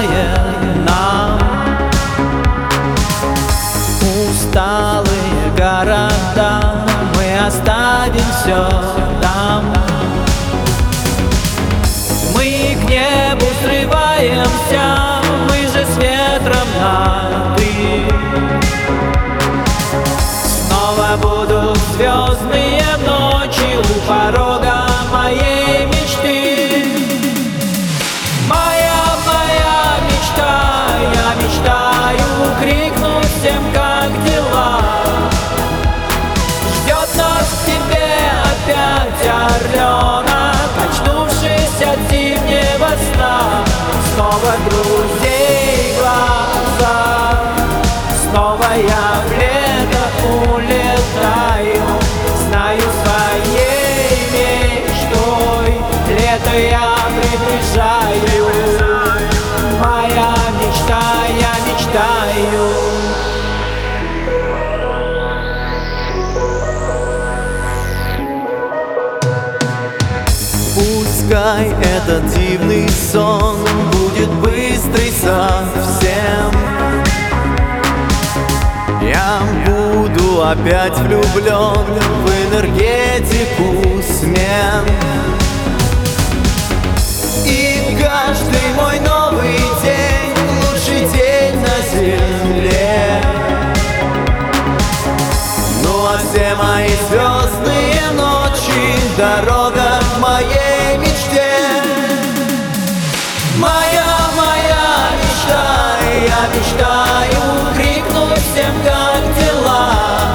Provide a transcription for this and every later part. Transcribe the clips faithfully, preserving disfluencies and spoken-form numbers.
мешает нам. Усталые города, мы оставим все там. Мы к небу срываемся, мы же с ветром на «ты». Снова будут звездные ночи у порога моей мечты. Моя, моя мечта, я мечтаю крикнуть всем, как дела. Ждет нас к тебе опять орленок, очнувшись от зимнего сна. Снова друзей глаза, снова я в лето улетаю. Знаю, своей мечтой лето я приближаю. Моя мечта, я мечтаю. Пускай этот дивный сон будет быстрый совсем. Я буду опять влюблен в энергетику смен. И каждый мой новый день лучший день на земле. Ну а все мои звездные ночи — дорога к моей мечте. Моя, моя мечта, я мечтаю крикнуть всем, как дела.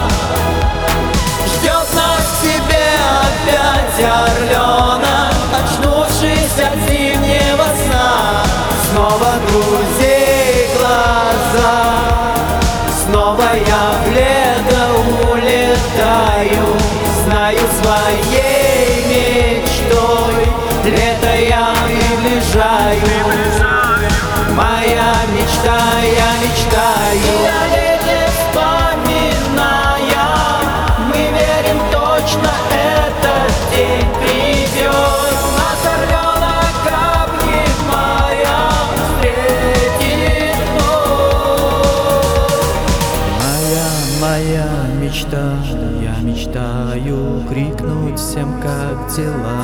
Ждет нас к себе опять орленок, очнувшись от зимнего сна. Снова друзей глаза, снова я в лето улетаю. Знаю, своей мечтой лето я приближаю. Моя мечта, я мечтаю. Я лето вспоминая, мы верим, точно этот день придет. Нас орленок обнимая встретит вновь. Моя, моя мечта, я мечтаю крикнуть всем, как дела.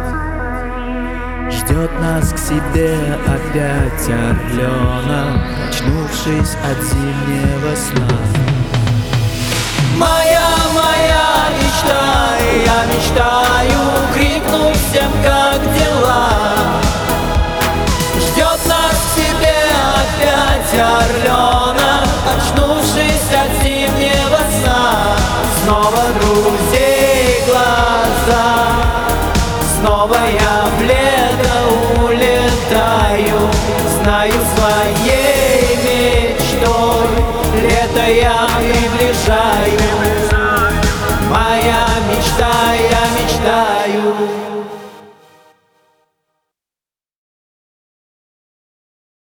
Ждет нас к себе опять орленок, очнувшись от зимнего сна. Моя, моя мечта, я мечтаю крикнуть всем, как дела. Ждет нас к себе опять орленок, очнувшись от зимнего сна. Снова друзей глаза, снова я в лето улетаю. Знаю, своей мечтой лето я приближаю.